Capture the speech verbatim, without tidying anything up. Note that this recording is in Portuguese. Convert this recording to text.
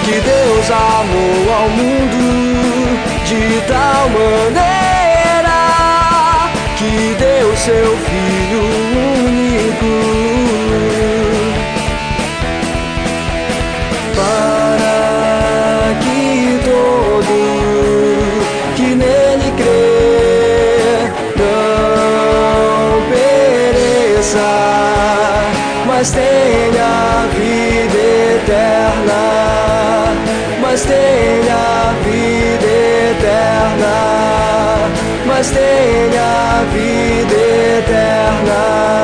que Deus amou ao mundo de tal maneira que deu seu Filho único, para que todo que nele crê não pereça, mas tenha vida eterna, mas tenha vida eterna, mas tenha vida eterna.